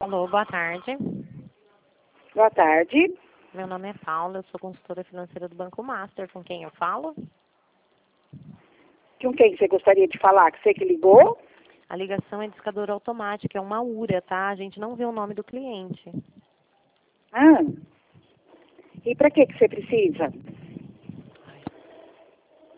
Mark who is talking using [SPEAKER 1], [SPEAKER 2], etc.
[SPEAKER 1] Alô, boa tarde.
[SPEAKER 2] Boa tarde.
[SPEAKER 1] Meu nome é Paula, eu sou consultora financeira do Banco Master. Com quem eu falo?
[SPEAKER 2] Com quem você gostaria de falar? Que você que ligou?
[SPEAKER 1] A ligação é discadora automática, é uma URA, tá? A gente não vê o nome do cliente.
[SPEAKER 2] Ah. E para que você precisa?